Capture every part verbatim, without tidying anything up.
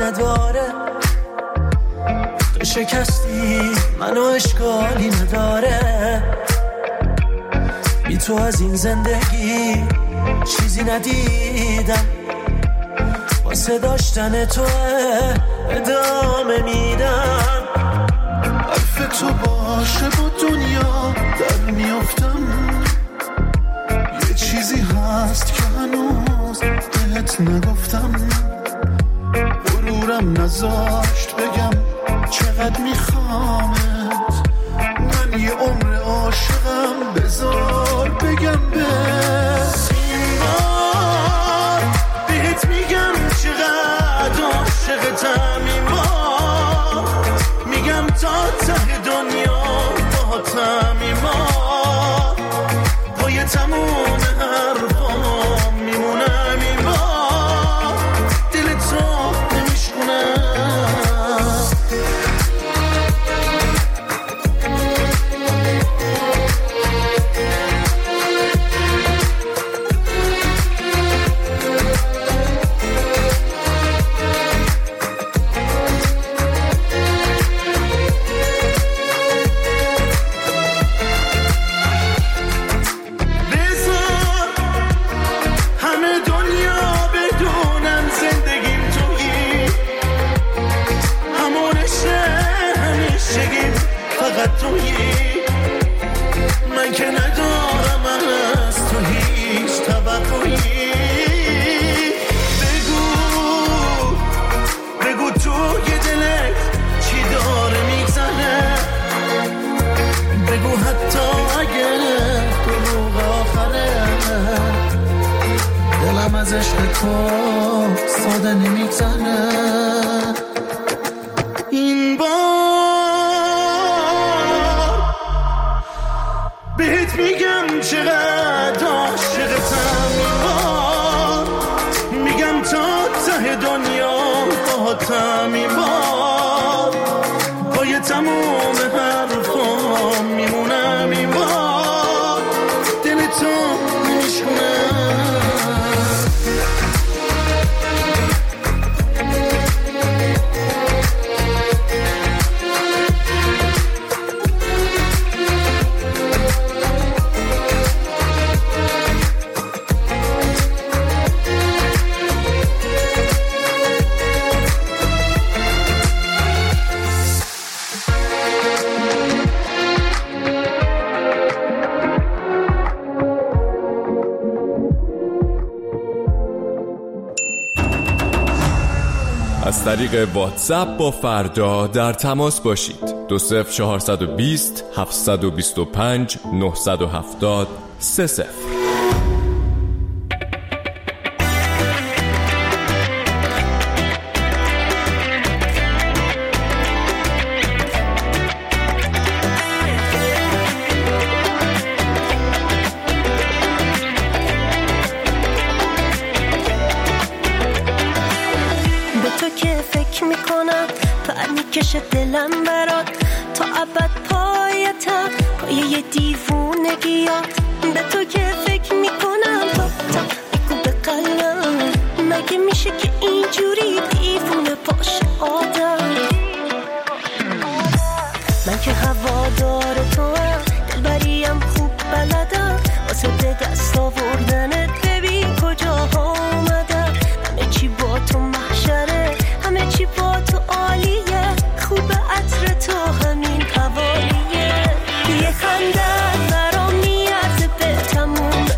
نداره، تو شکستی منو اشکالی نداره، بی تو از این زندگی چیزی ندیدم، واسه داشتن تو ادامه میدم. حرف تو باشه با دنیا در میافتم، یه چیزی هست که هنوز بهت نگفتم، غرورم نذاشت بگم چقدر میخوامت، من یه عمر عاشقم، بذار بگم بس این بار بهت میگم چقدر عاشقتم، این بار میگم تا ته دنیا باهاتم، این بار پای تموم حرفام میمونم، این بار دل تو نمیشکنم. من که ندارم از تو هیچ توقعی، بگو بگو تو یه دلت چی داره میگذره، بگو حتی اگه دروغ آخره، دلم از عشق تو ساده نمیگذره. این بار بهت میگم چقدر عاشقتم، این بار میگم تا ته دنیا باهاتم، این بار پای تموم حرفام میمونم، این بار دل تو نمیشکنم. از طریق واتساپ با فردا در تماس باشید. دو صفر چهارصد و بیست هفتصد و بیست و پنج نهصد و هفتاد سه صفر. کش دلم برات تا ابد پایتم، پای یه دیوونگیات به تو که فکر میکنم، تا تا بگو به قلبم مگه میشه که اینجوری دیوونه باشه آدم. من که هوادار تو هم دلبریم خوب بلدم، واسه به دست آوردنت ببین کجاها اومدم، همه چی با تو محشره، همه چی با تو عالیه، خوب عطر تو همین حوالیه، یه خندت برام میارزه به تموم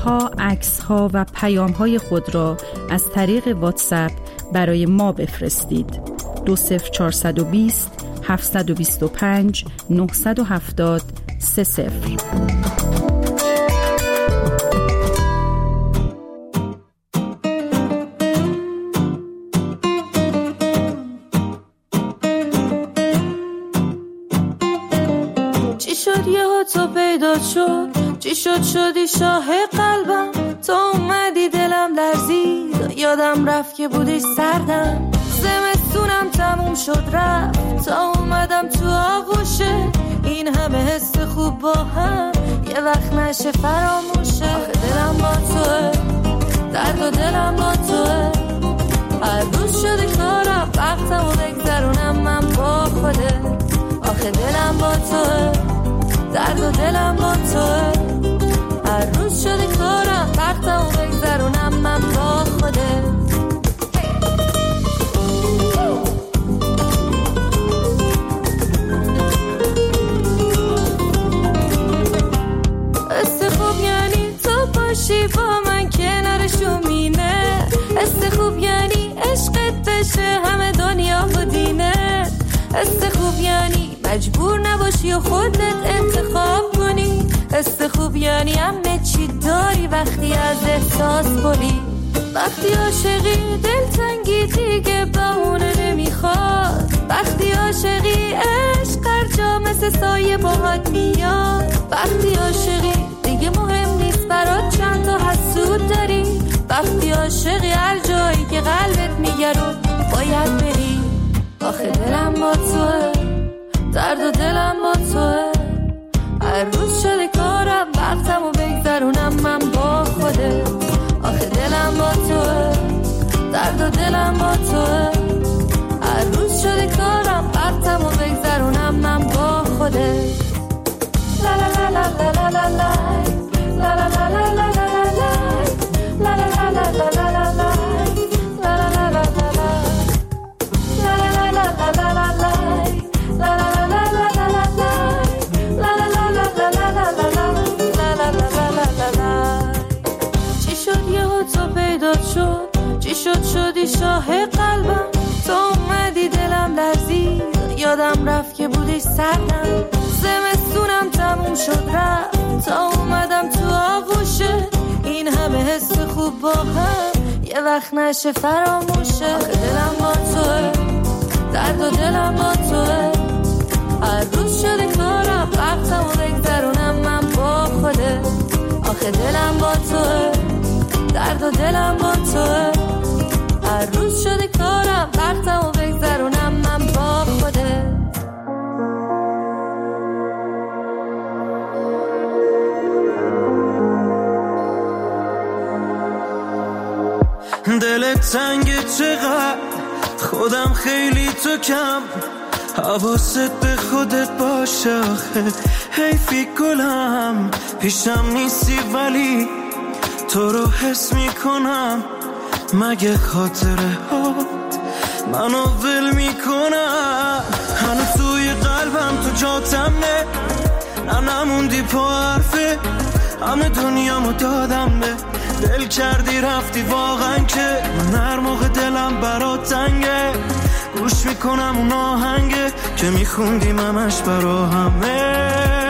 ها، عکس ها و پیام های خود را از طریق واتساپ برای ما بفرستید. دو صفر چهارصد و بیست هفتصد و بیست و پنج نهصد و هفتاد سه صفر. چی شد یهو تو پیدا شد، چی شد شدی شاه قلبم، تو اومدی دلم لرزید، یادم رفت که بودی سردم، زمستونم تموم شد رفت، تا اومدم تو آغوشه، این همه حس خوب با هم یه وقت نشه فراموشه. آخه دلم با توه، درد و دلم با توه، هر روز شده کارم وقتمو بگذرونم من با خوده. آخه دلم با توه، درد و دلم با توه، هر روز شده کارم وقتمو بگذرونم من با خوده. است خوب یعنی تو باشی با من کنارشو مینه، است خوب یعنی عشقت بشه همه دنیا و دینه، است خوب یعنی مجبور نباشی و خودت انتخاب کنی، است خوب یعنی همه چی داری وقتی از احساس بری، وقتی عاشقی دلتنگی دیگه بهونه نمیخواد، وقتی عاشقی عشق هر جا مثل سایه باهات میاد، وقتی عاشقی دیگه مهم نیست برات چند تا حسود داری، وقتی عاشقی هر جایی که قلبت میگرد باید بری. آخه دلم با توه، درد و دلم با توه، هر روز شده کارم وقتمو بگذرونم من با خوده. آخه دلم با توه، درد و دلم با توه، هر روز شده کارم وقتمو بگذرونم من با خوده. لا لا لا لا لا لا لا لا لا لا لا لا لا لا لا لا لا لا. چی شد یهو تو پیدا شد، چی شد شدی شاه قلبم، تو اومدی دلم لرزید، یادم رفت که بودی سردم، زمستونم تموم شد رفت، تا اومدم تو آغوشه، این همه حس خوب با هم یه وقت نشه فراموشه. آخه دلم با توه، درد و دلم با توه، هر روز شده کارم وقتمو بگذرونم من با خوده. آخه دلم با توه، درد و دلم با توه، هر روز شده کارم وقتمو بگذرونم من با خوده. دلت تنگه چقدر، خودم خیلی تو کم، حواست به خودت باشه آخه حیفی گلم، پیشم نیستی ولی تو رو حس میکنم، مگه خاطره هات منو ول میکنم، هنو توی قلبم تو جاتمه، نه نموندی پا حرفه، همه دنیامو دادم به دل کردی رفتی واقعا که من هر موقع دلم برات تنگه، گوش میکنم اون آهنگه که میخوندیم همش برا همه،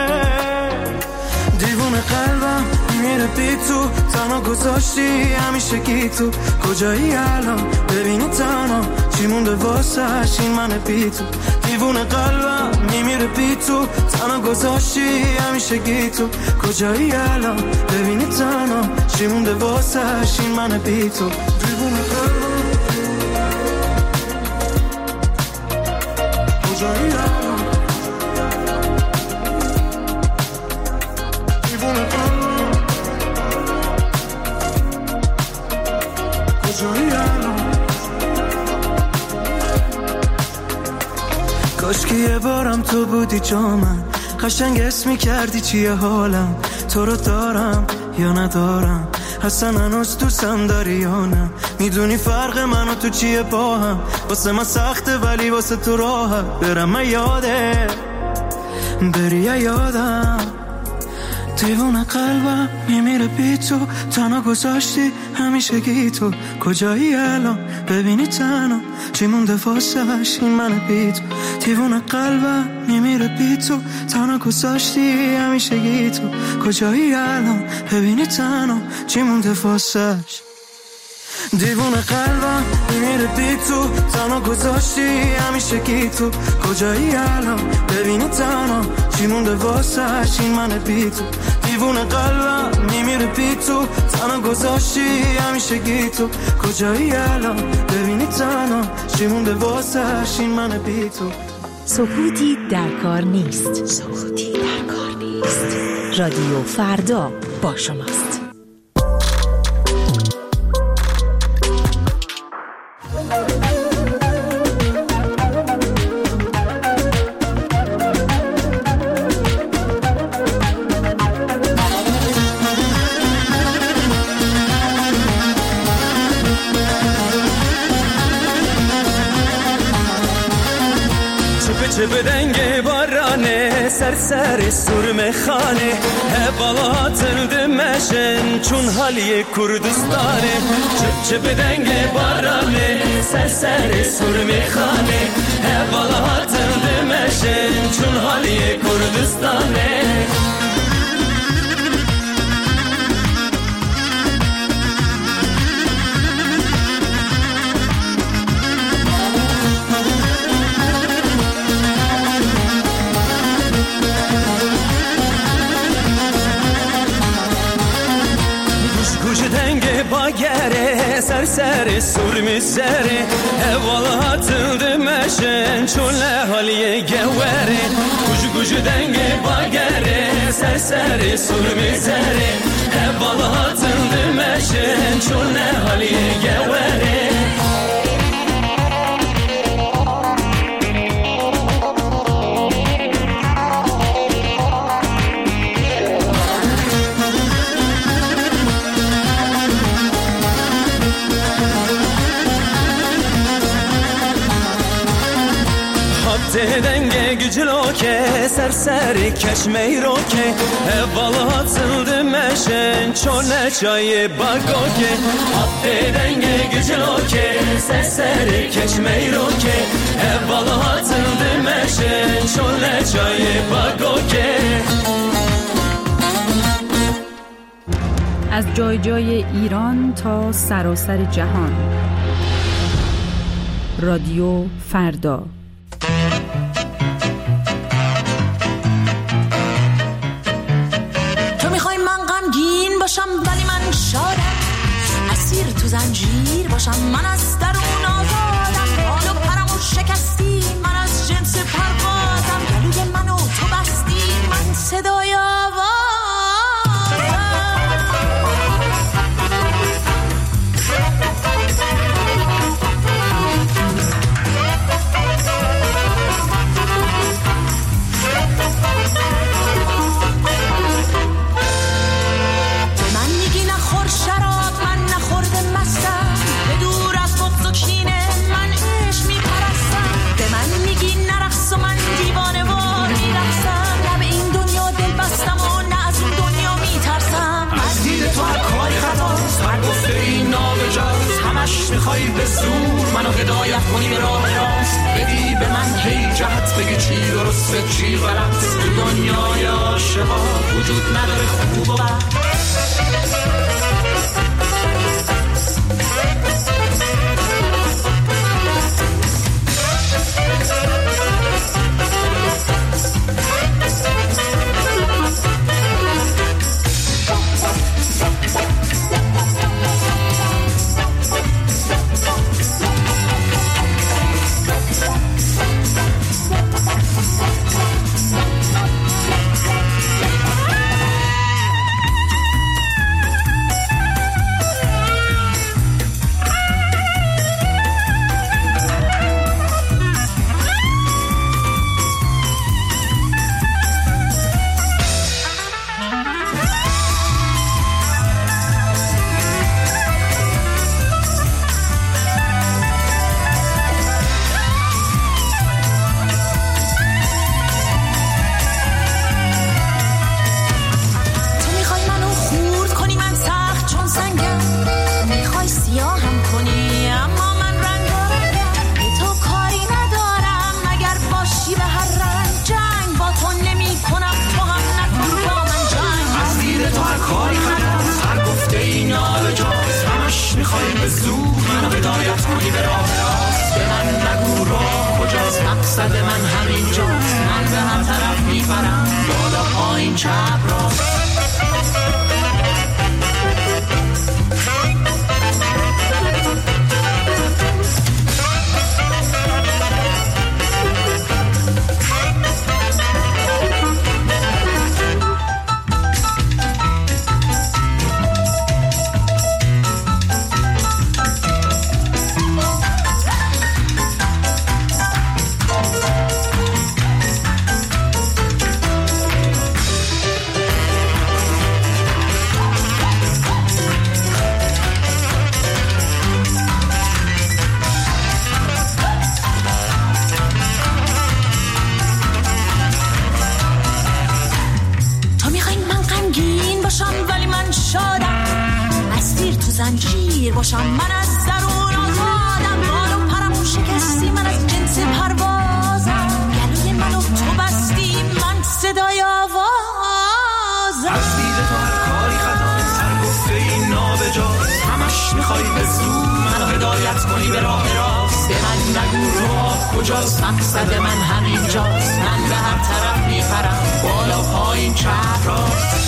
دیوونه قلبم میره بی تو، تنها گذاشتی همیشه گی تو، کجایی الان ببینی تنها چی مونده واسش این من بی تو، دیوونه قلبم میمیره بی تو، تنها گذاشتی همیشه گی تو، کجایی الان ببینی تنها چی مونده واسش این من بی تو، دیوونه قلبم کجایی الان، دیوونه قلبم کجایی الان، کاش که یه بارم تو بودی جا من، قشنگ اسم می‌کردی چیه حالم، تو رو دارم یا ندارم، اصلا هنوز دوستم داری یا نه، میدونی فرق من و تو چیه با هم، واسه من سخته ولی واسه تو راحت، برم من یاده بری یادم دیوونه قلبم میمیره بی تو، تنها گذاشتی همیشه گی تو. کجایی الان ببینی تنها چی مونده واسش این من بی تو. دیوونه قلبم میمیره بی تو، تنها گذاشتی همیشه گی تو. کجایی الان ببینی تنها چی مونده واسش. دیوونه قلبم میمیره بی تو، تنها گذاشتی همیشه گی تو. کجایی الان ببینی تنها چی مونده واسش این من بی تو. دیوونه قلبم میمیره بی تو، تنها گذاشتی همیشه گی تو. کجایی الان ببینی تنها چی مونده واسش این من بی تو. سکوتی در کار نیست. سکوتی در کار نیست. رادیو فردا با شماست. چه بدنگ بارانه سر سر سرم خانه بالا atıldı meşen چون حالی کردستانه. چه چه بدنگ بارانه سر سر سرم خانه بالا atıldı meşen چون حالی کردستانه. Bagere ser ser surmi sere evvala atıldı meşen çöle haliye gevere. Kucu kucu denge bagere ser ser surmi sere evvala atıldı meşen çöle haliye gevere. Denge gücüloke serseri keşmeyroke evvala atıldı meşen çöle çayı bagoke. Hatta denge gücüloke serseri keşmeyroke evvala atıldı meşen çöle çayı bagoke. از جای جای ایران تا سراسر جهان. رادیو فردا. باشم ولی من شادم، اسیر تو زنجیر باشم من از درون آزادم. حال و پرمو شکستی من از جنس پروازم، گلوی منو تو بستی من صدای آوازم. میخوای به زور منو هدایت کنی به راه راست، بدی به من هی جهت، بگی چی درسته چی غلط. تو دنیای عاشقا وجود نداره خوب و بد. به زور منو هدایت کنی به راه راست. به من نگو راه کجاست، مقصد من همینجاست. من به هر طرف میپرم، بالا پایین چپ راست. زنجیر باشم من از درون آزادم، بالو پرمو شکستی من از جنس پروازم، گلوی منو تو بستی من صدای آوازم. از دید تو هر کاری خطا، هر گفته این نابجاست. همش میخوای به زور منو هدایت کنی به راه راست. به من نگو راه کجاست، مقصد من همینجاست. من به هر طرف میپرم، بالا پایین چپ راست.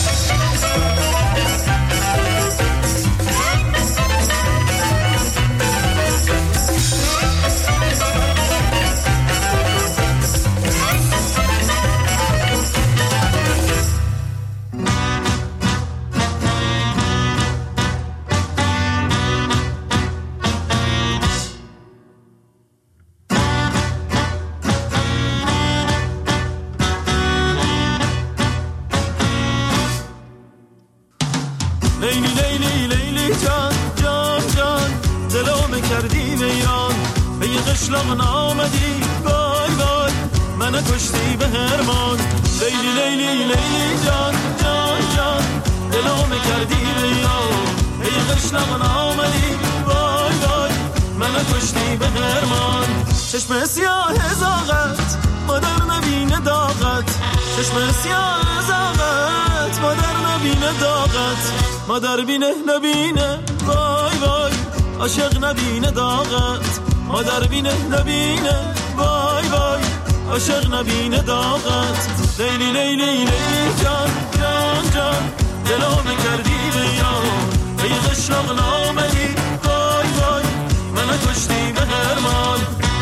لیلی لیلی لیلی جان جان جان دلوم کردی ویران، به یه قشلاق آمدی وای وای منو کشتی به هرمان. لیلی لیلی لیلی جان جان جان دلوم کردی ویران، به یه قشلاق آمدی وای وای منو کشتی به هرمان. چشم سیاه زاغت مادر نبینه داغت، چشم سیاه زاغت مادر نبینه داغت، مادر بینه نبینه وای وای عاشق نبینه داغت، مادر بینه نبینه وای وای عاشق نبینه داغت. لیلی لیلی لیلی جان جان جان دلوم کردی ویران، به یه قشلاق آمدی وای وای منو کشتی به هرمان.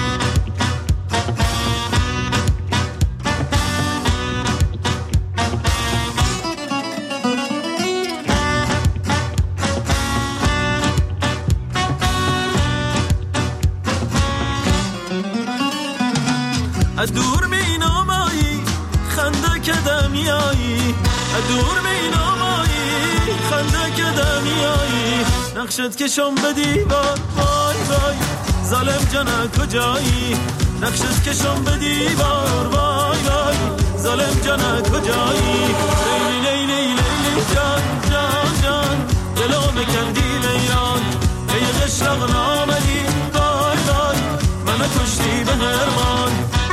از دور می نامایی خنده که دمیایی، از دور می نامایی خنده که دمیایی، نقشت کشم به دیوار وای وای ظالم جانه کجایی، نقشت کشم به دیوار وای وای ظالم جانه کجایی. لیلی لیلی لیلی جان جان جان دلوم کردی ویران، به یه قشلاق آمدی وای وای منو کشتی به هرمان.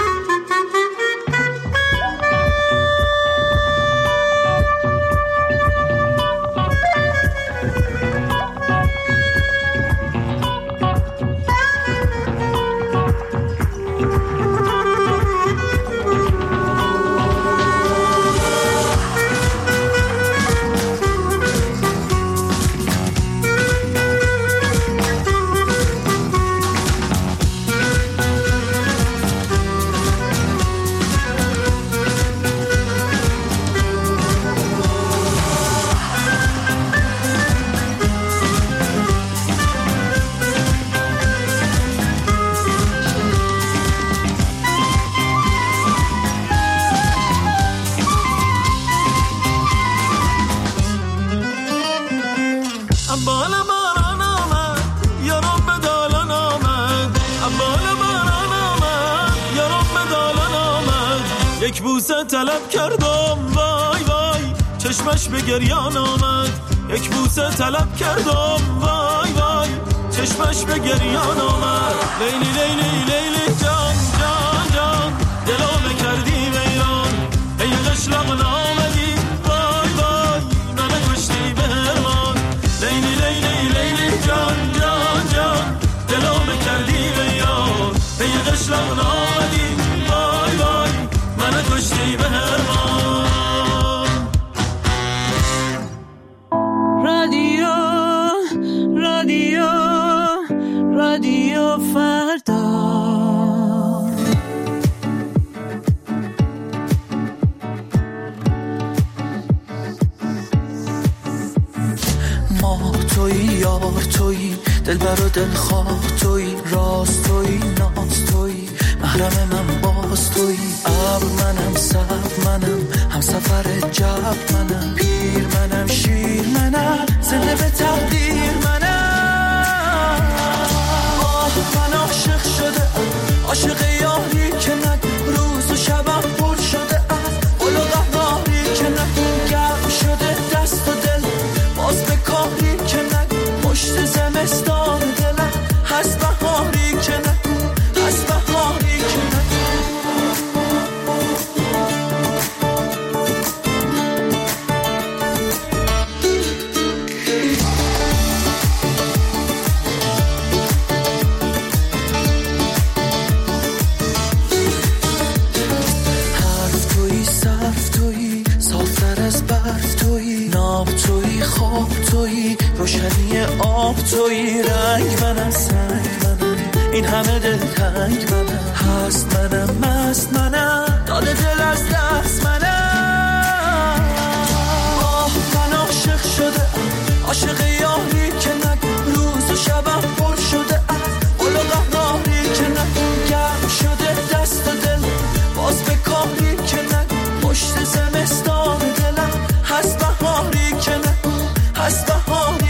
یک بوسه طلب کردم وای وای چشمش به گریان آمد، یک بوسه طلب کردم وای وای چشمش به گریان آمد. لیلی لیلی لیلی جان جان جان دلوم کردی ویران، ای قشلاق آمدی وای وای منو کشتی به هرمان. لیلی لیلی لیلی جان جان یار تویی، دلبر و دلخواه تویی، راست تویی، ناز تویی، محرم من باز تویی. ابر منم، سب منم، هم سفر جب منم، پیر منم، شیر منم، زنده به تقدیر منم. آه من عاشق شده، عاشق یاری که نگو روز و شبم پر شده از قل و قهاری که نگو گرم شده دست و دل باز به کاری که نگو پشت زمستان دلم هست بهاری که نگو هست بهاری که نگو. روشنی آب تویی، رنگ منم، سنگ منم، این همه دل تنگ منم، هست منم، مست منم، داده دل از دست منم. آه من عاشق شده، عاشق یاری که نگو روز و شبم پر شده از قل و قهاری که نگو گرم شده دست و دل باز به کاری که نگو پشت زمستان دلم هست بهاری که نگو هست بهاری.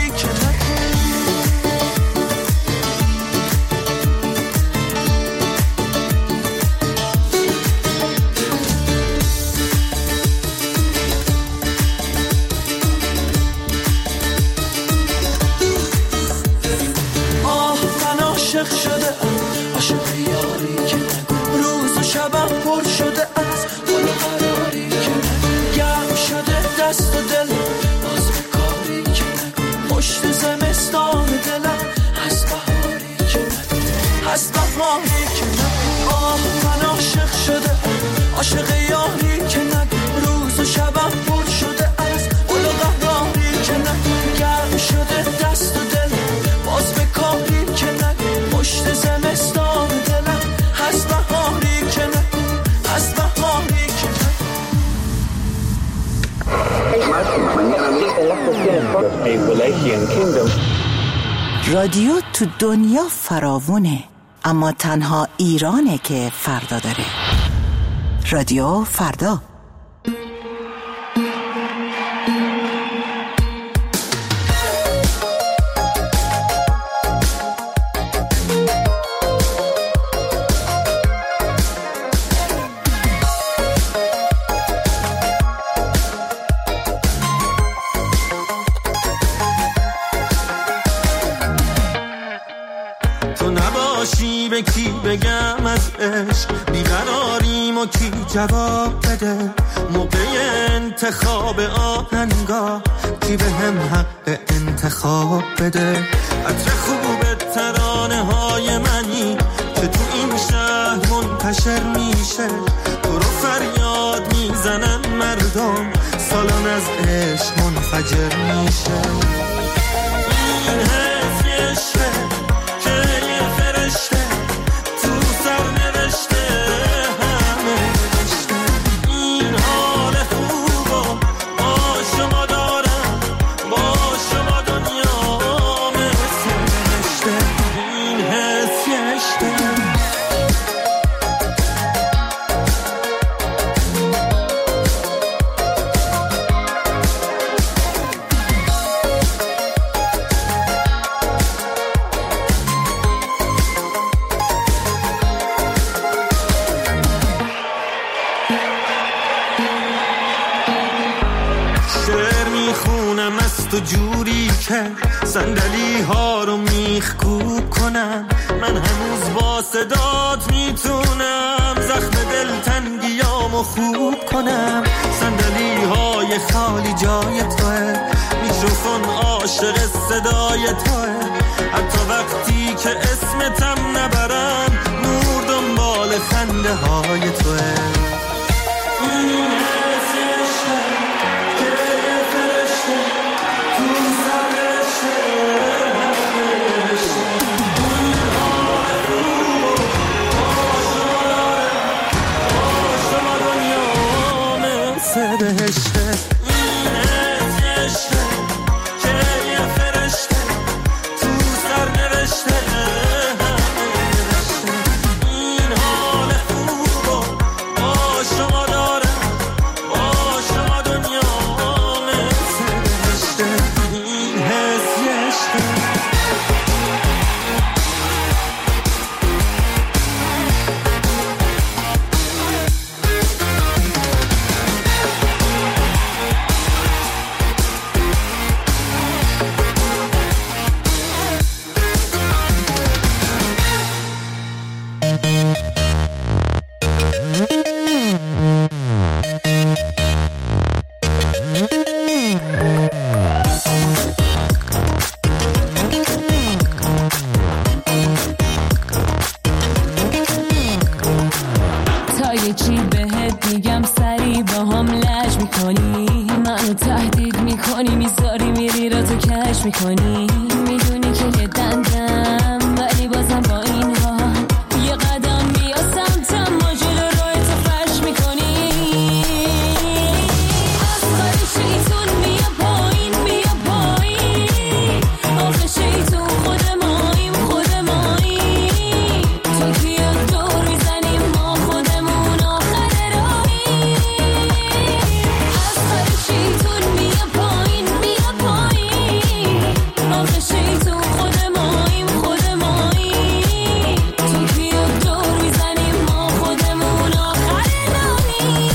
شده عاشق یاری که نگو روز و شبم پر شده از قل و قراری که نگو گرم شده دست و دل باز به کاری که نگو پشت زمستان دلم هست بهاری که نگو هست بهاری که نگو. آه من عاشق شده عاشق یاری که نگو روز و شبم پر شده از قل و قراری که نگو گرم شده دست و دل باز به کاری که نگو پشت زمستان دلم هست بهاری که نگو هست بهاری که نگو. رادیو تو دنیا فراوونه، اما تنها ایرانه که فردا داره. رادیو فردا. به کی بگم از عشق بیقراریم و کی جواب بده موقع انتخاب آهنگا کی به هم حق انتخاب بده. عطر خوب ترانه های منی که تو این شهر منتشر میشه تو رو فریاد میزنن مردم سالان از عشق منفجر میشه. این حس عشقه تو جوری که صندلی ها رو میخکوب کنم من هنوز با صدات میتونم زخم دلتنگیامو خوب کنم. صندلی های خالی جای توه میکروفون عاشق صدای توه حتی وقتی که اسمتم نبرم نور دنبال خنده های توه. بهشته این عشقه که یه فرشته میکنی، منو تهدید میکنی، میذاری میری را تو کش میکنی. میدونی که یه دندم ولی بازم با این حال یه قدم بیا سمتم، ما جلو روی تو فرش میکنی. از خر شیطون بیا پایین، بیا پایین، آخه شیطون خود ماییم، خود ماییم. تو کیا دور میزنیم ما خودمون آخر راهیم. از خر شیطون بیا پایین، بیا پایین، آخه شیطون خود ماییم، خود ماییم. تو کیا دور میزنیم ما خودمون آخر راهیم.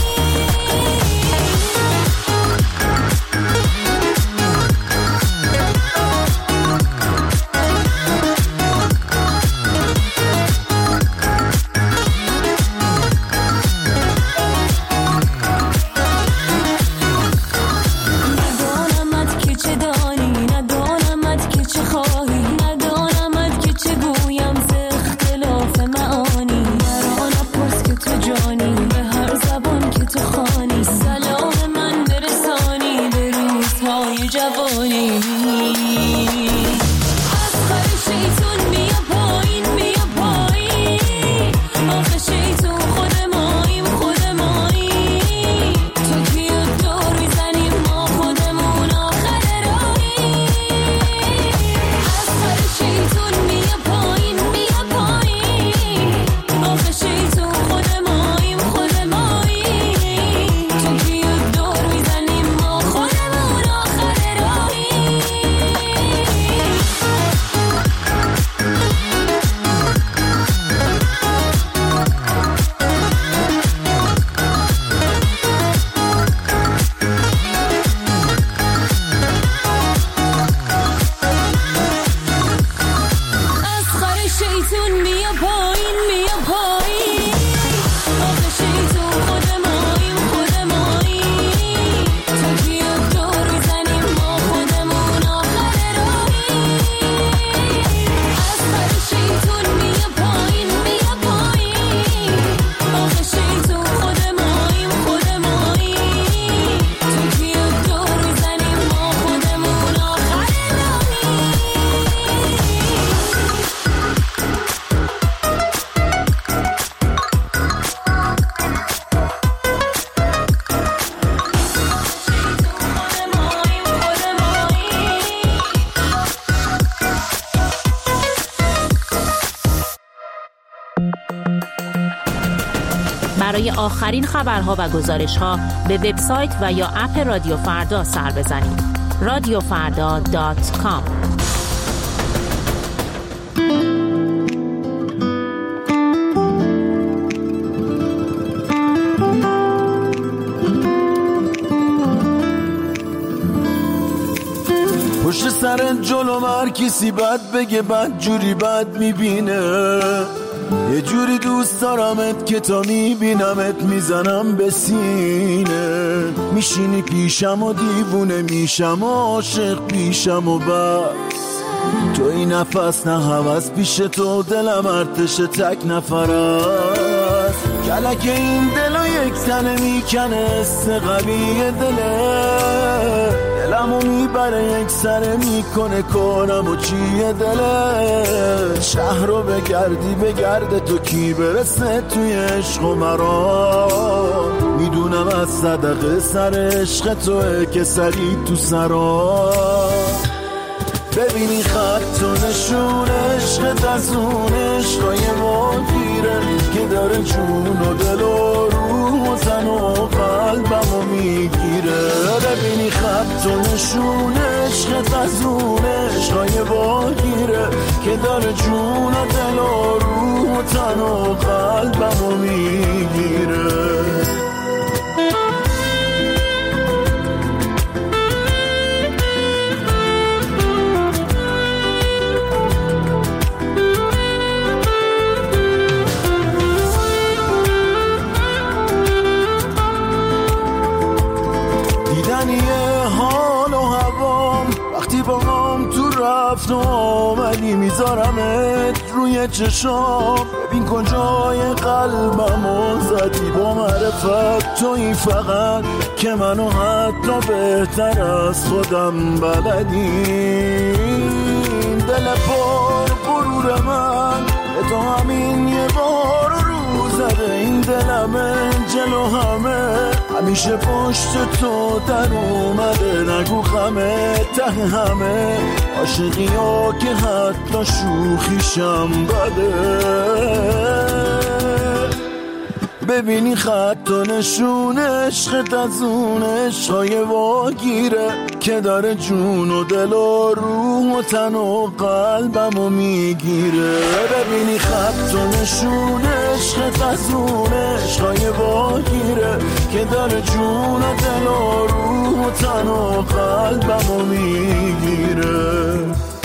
ندانمت که چه دانی، ندانمت که چه خواهی، ندانمت که چه گویم ز اختلاف معانی. مرا نپرس که تو جانی، به هر زبان که تو خوانی، سلام من برسانی به روزهای جوانی. از خر شیطون بیا پایین، بیا پایین، آخه شیطون خود ماییم، خود ماییم. تو کیا دور میزنیم ما خودمون آخر راهیم. از خر شیطون بیا پایین، بیا پایین، آخه شیطون خود ماییم، خود ماییم. تو کیا دور میزنیم ما خودمون آخر راهیم. از خر شیطون بیا پایین، بیا پایین، آخه شیطون خود ماییم، خود ماییم. تو کیا دور میزنیم ما خودمون آخر راهیم. از خر شیطون بیا پایین، بیا پایین، آخه شیطون خود ماییم، خود ماییم. تو کیا دور میزنیم ما خودمون آخر راهیم. برای آخرین خبرها و گزارش‌ها به وبسایت و یا اپ رادیو فردا سر بزنید. رادیو فردا دات کام. پشت سر جلو هر کسی بد بگه بد جوری بد میبینه. یه جوری دوست دارمت که تا میبینمت میزنم به سینه. میشینی پیشم و دیوونه میشم و عاشق پیشم و بس. تو این نفس نه هوس پیش تو دلم ارتش تک نفر است. کلک این دلو یک تنه میکنه است قوی دله. دلمو میبره یک سره میکنه کنم و چیه دله. شهر رو بگردی بگرده تو کی برسه توی عشق و مرا. میدونم از صدقه سر عشق توه که سری تو سرا. ببینی خط و نشون عشقت از اون عشقای ما گیره که داره جون و دل و روح و تن و قلبمو میگیره. ببینی خط و نشون عشقت از اون عشقای ما گیره که داره جون و دل و روح و تن و قلبمو میگیره. رفت و آمدی میذارمت روی چشام. ببین کجای قلبمو زدی با معرفت توی فقط که منو حتی بهتر از خودم بلدی. دل پر غرور من به تو همین یه بار رو زده، این دلمه جلو همه همیشه پشت تو در اومده. نگو خمه ته همه عاشقی ها که حتی شوخیشم بده. ببینی خط و نشون عشقت از اون عشقای واگیره که داره جون و دل و روح و تن و قلبمو میگیره. ببینی خط و نشون عشقت از اون عشقای واگیره که داره جون و دل و روح و تن و قلبمو میگیره.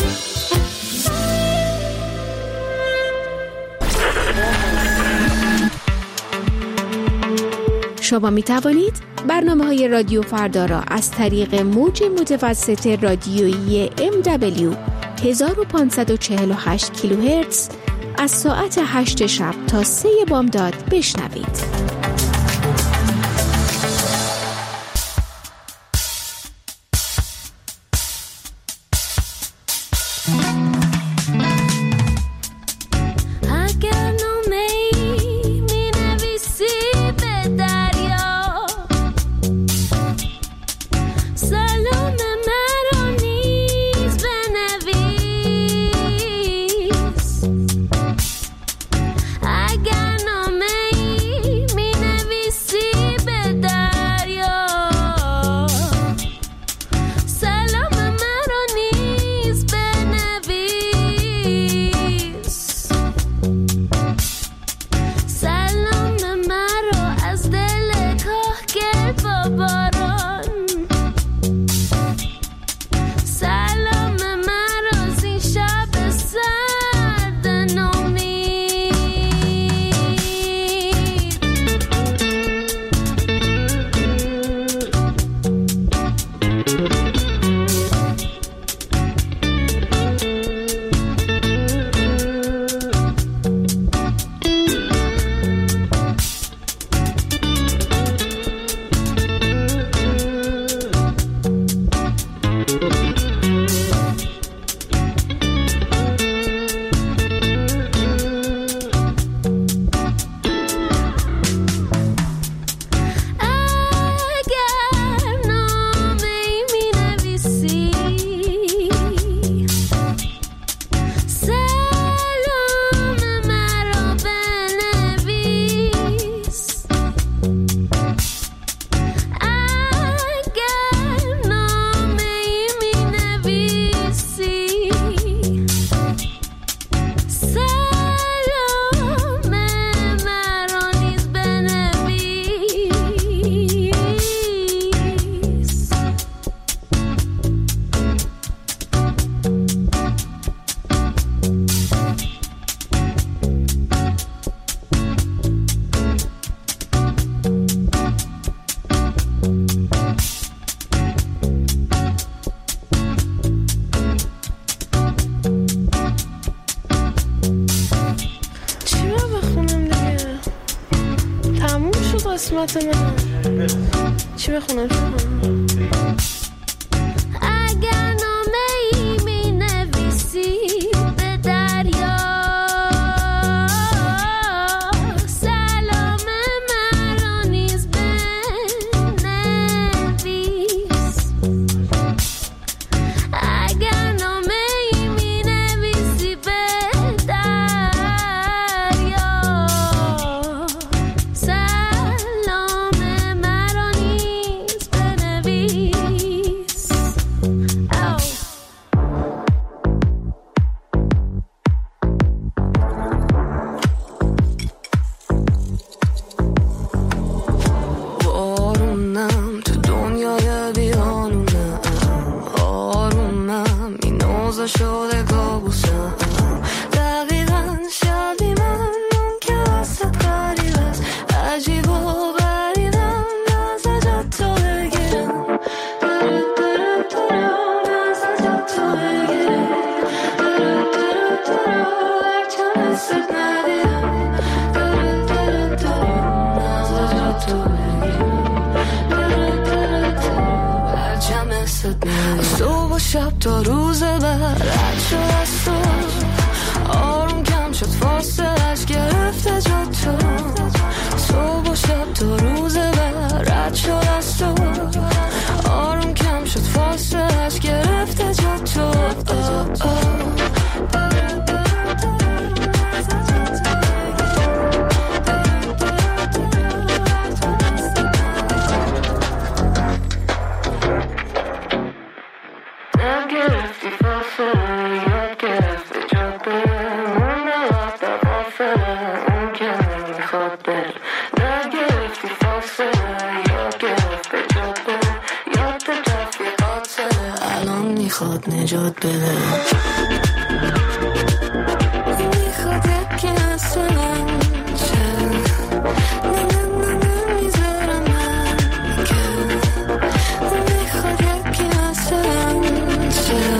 شما می توانید برنامه های رادیو فردا را از طریق موج متوسط رادیویی ام دبلیو هزار و پانصد و چهل و هشت کیلوهرتز از ساعت هشت شب تا سه بامداد بشنوید. قسمت من چی بخونم چی بخونم اگر نامه ای می نویسی به دریا سلام مرا نیز بنویس اگر نامه ای می نویسی به دریا سلام مرا نیز بنویس صبح و شب تا روز بعد رد شد از تو، آروم کم شد فاصلش گرفته جا تو. صبح و شب تا روز بعد رد شد از تو، آروم کم شد فاصلش گرفته جا تو. میخواد نجات بده، میخواد یکی اصلا چه نه نه نه نمیذارم من که، میخواد یکی اصلا چه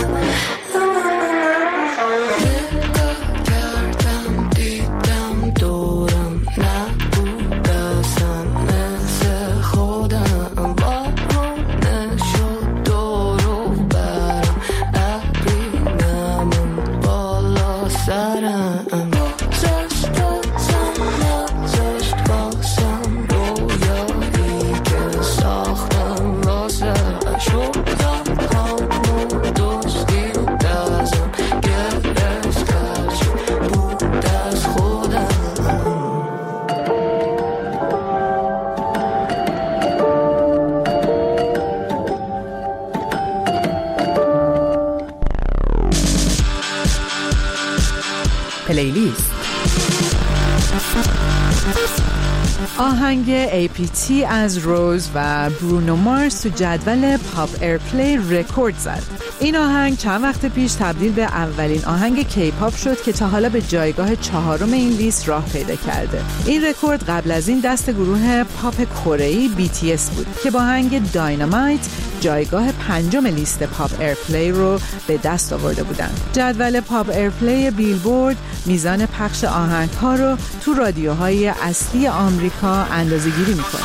نگاه کردم دیدم دورم نبود اصلا مثل خودم، بارونه شد دورو برم ابرینمون بالا سرم، گذاشت بازم نذاشت بازم رویایی که ساختم واسه شدم همون دوستی و دزم گرفت هرچی بود از خودم. پلیلیست. آهنگ ای پی تی از روز و برونو مارس تو جدول پاپ ایرپلی رکورد زد. این آهنگ چند وقت پیش تبدیل به اولین آهنگ کی پاپ شد که تا حالا به جایگاه چهارم این لیست راه پیدا کرده. این رکورد قبل از این دست گروه پاپ کره‌ای بی تی اس بود که با آهنگ داینامایت جایگاه پنجم لیست پاپ ایرپلی رو به دست آورده بودند. جدول پاپ ایرپلی بیلبورد میزان پخش آهنگ‌ها رو تو رادیوهای اصلی آمریکا اندازه‌گیری می‌کنه.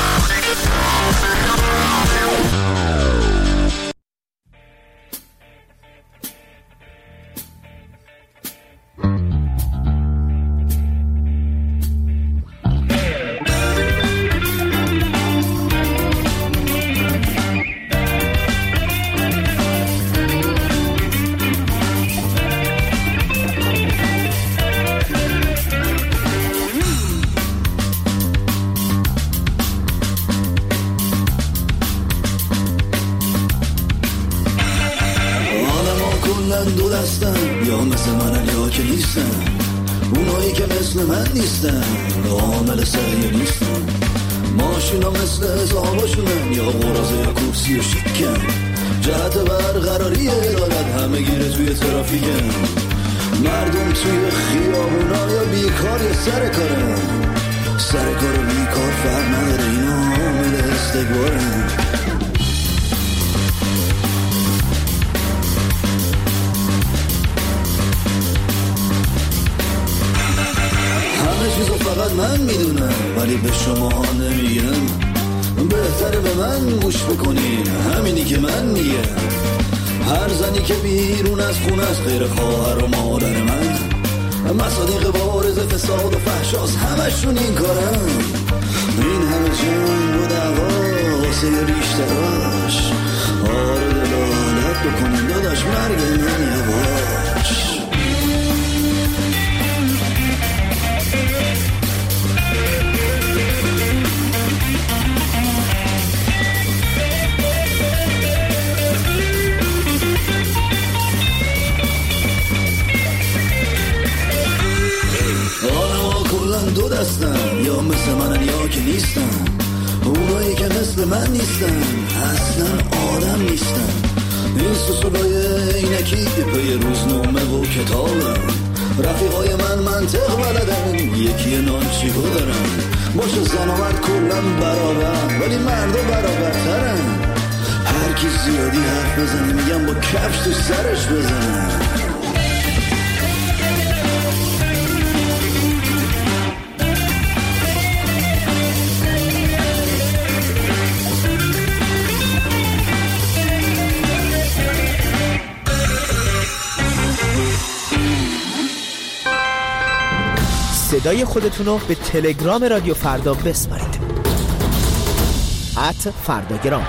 دو دستن یا مثل منن یا که نیستن، اونایی که مثل من نیستن عامل سریع نیستن، ماشینا مثل حساباشونن یا غرازه یا کرسی و شکن، جهت برقراری عدالت همه گیره توی ترافیکن، مردم توی خیابونا یا بیکار یا سر کارن، سر کار و بیکار فرق نداره اینا عامل استکبارن. چیزو فقط من میدونم ولی به شما نمیگم، بهتره به من گوش بکنین همینی که من میگم. هر زنی که بیرون از خونه از غیر خواهر و مادر من، مصادیق بارز فساد و فحشاست همشون این کارن، این همه جنگ و دعوا واسه ریشتراش، آره دلالت بکنین داداش مرگ من یواش. دو دستن یا مثل منن یا که نیستن، اونایی که مثل من نیستن اصلا آدم نیستن. این سوسولای اینکی پی روزنامه و کتابن، رفیقای من منطق بلدن یکی نانچیگو دارن، باشه زن و مرد کلن برابر ولی مردا برابرترن، هر کی زیادی حرف بزنه میگم با کفش تو سرش بزنن. صدای خودتون رو به تلگرام رادیو فردا بسپارید. ات فرداگرام.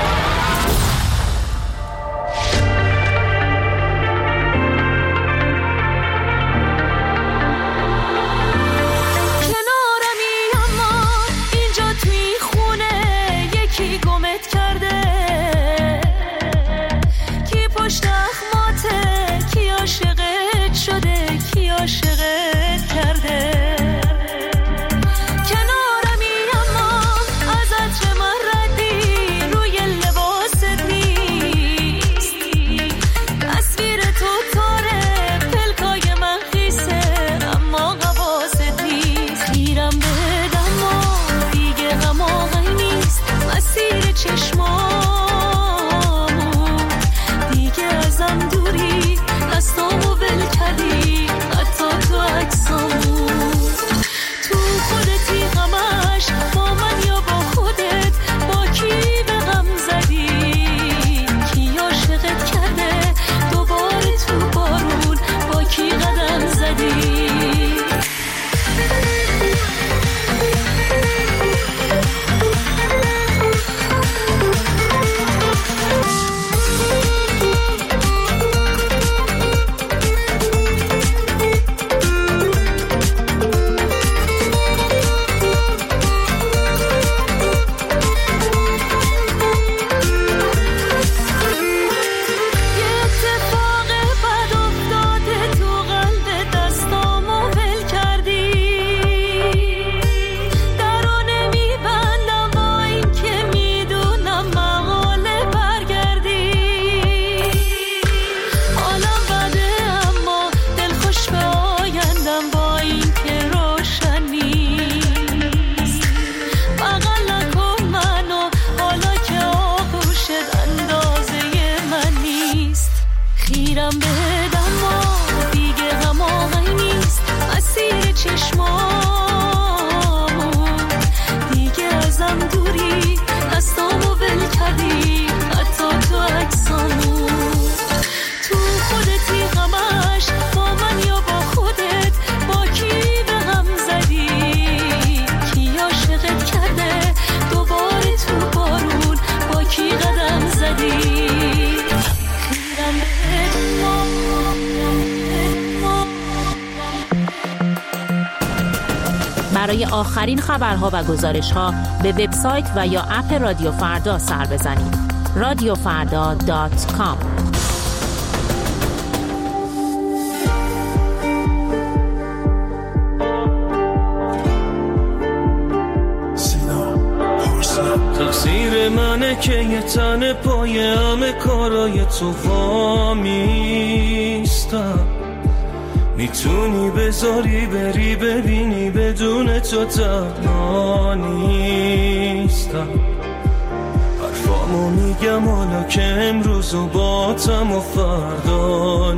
برای آخرین خبرها و گزارش‌ها به وبسایت و یا اپ رادیو فردا سر بزنید. رادیو فردا دات کام. تقصیر منه که یه تن پای همه کارای تو وامیستم. میتونی بذاری بری ببینی بدون تو تنها نیستم. حرفامو میگم حالا که امروز و باتم و فردا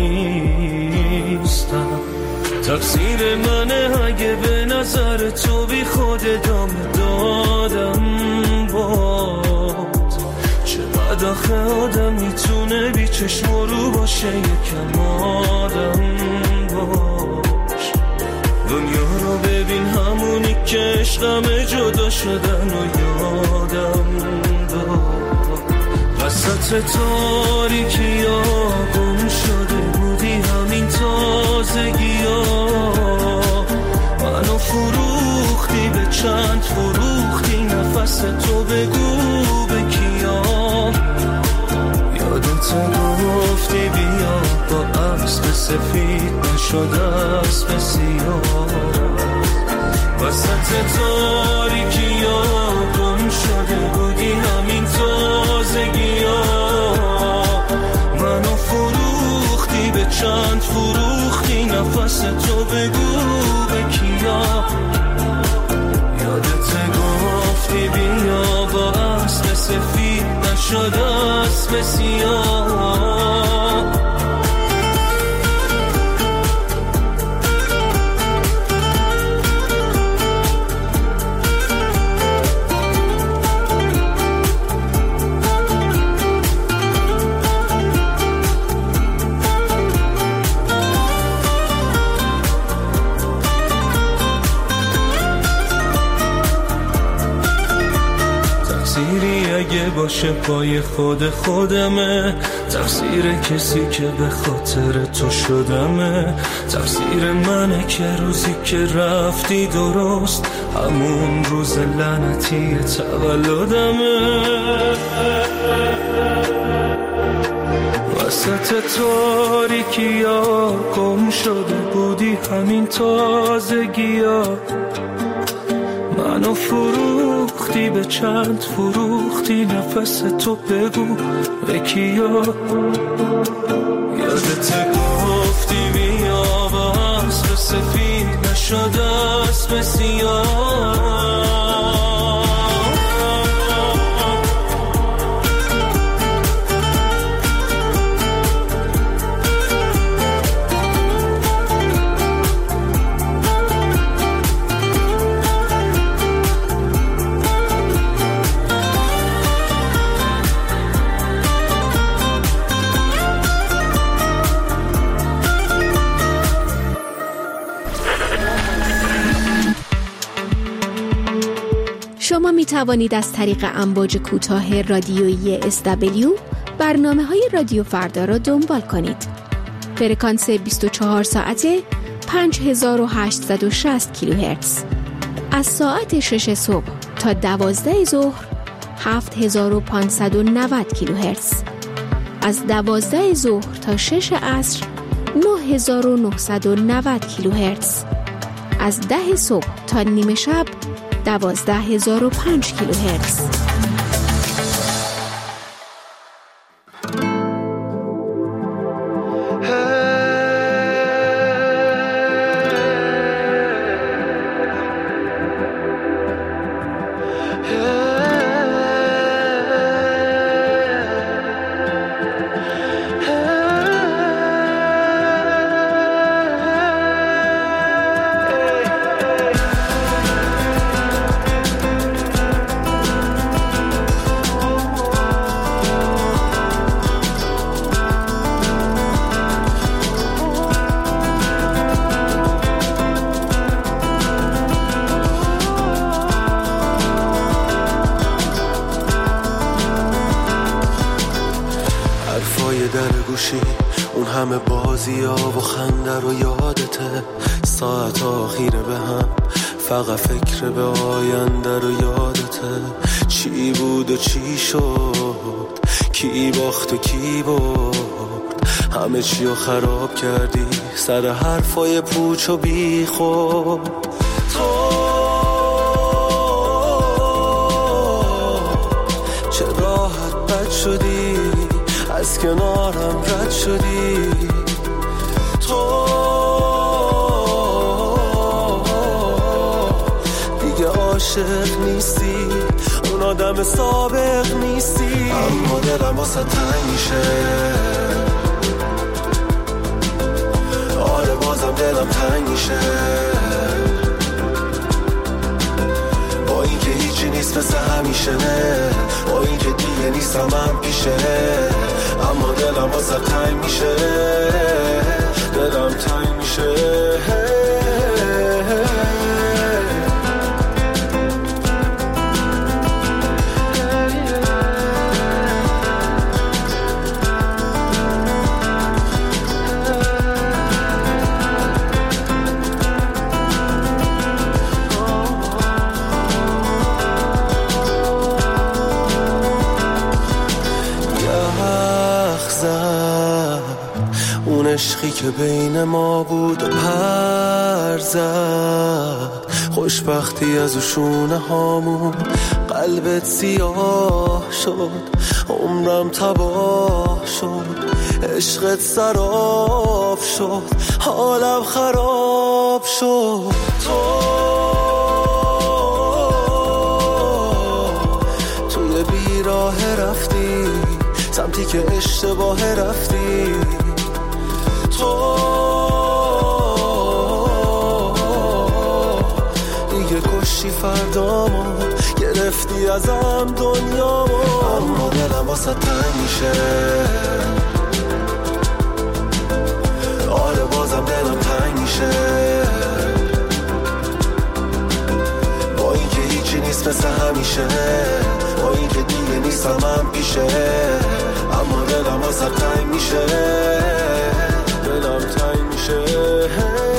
نیستم. تقصیر منه اگه به نظر تو بی خود دام دادم باد. چقدر آخه آدم میتونه بی چشم رو باشه یکم آدم باش. دنیا رو ببین همونی که عشقم جدا شدن و یادم داد. وسط تاریکی ها گم شده بودی همین تازگی ها. منو فروختی به چند فروختی نفس تو بگو به کیا. یادت گفتی بیا با اسب سفید نشد اسب سیاه. وسط تاریکی ها گم شده بودی همین تازگی ها. منو فروختی به چند فروختی نفس تو بگو به کیا. یادت گفتی بیا با اسب سفید نشد اسب سیاه. همیشه پای خود خودمه، تقصیر کسی که به خاطر تو شدمه، تقصیر منه که روزی که رفتی درست همون روز لعنتی تولدمه. وسط تاریکی ها گم شده بودی همین تازگی ها، منو فروختی به چند فروختی نفس تو بگو به کیا. یادت گفتی بیا با اسب سفید نشد اسب سیاه. شما می توانید از طریق امواج کوتاه رادیویی اس دبلیو برنامه های رادیو فردا را دنبال کنید. فرکانس بیست و چهار ساعته پنج هزار و هشتصد و شصت کیلوهرتز. از ساعت شش صبح تا دوازده ظهر هفت هزار و پانصد و نود کیلوهرتز. از دوازده ظهر تا شش عصر نه هزار و نهصد و نود کیلوهرتز. از ده صبح تا نیمه شب دوازده هزار و پنج کیلوهرتز. اون همه بازی ها و خنده رو یادته، ساعت آخیره به هم فقط فکر به آینده رو یادته. چی بود و چی شد، کی باخت و کی برد، همه چی رو خراب کردی سر حرفای پوچ و بی خود. تو چه راحت بد شدی، از کنارم رد شدی. تو دیگه عاشق نیستی، اون آدم سابق نیستی. اما دلم واسه تنگ میشه، آره بازم دلم تنگ میشه. با این که هیچی نیست مثل همیشه، با این که دیگه نیستم من پیشه. اما دلم واسه تنگ میشه، دلم تنگ میشه. عشقی که بین ما بود و پر زد، خوشبختی از شونه هامون قلبت سیاه شد، عمرم تباه شد، عشقت سراب شد، حالم خراب شد. تو توی بیراه رفتی سمتی که اشتباه رفتی. تو دیگه کشی فردامو، گرفتی ازم دنیامو. اما دلم واسه تنگ میشه، آره بازم دلم تنگ میشه. با این که هیچی نیست مثل همیشه، با این که دیگه نیست حواسم پیشه، اما دلم واسه تنگ میشه، دلم تنگ میشه.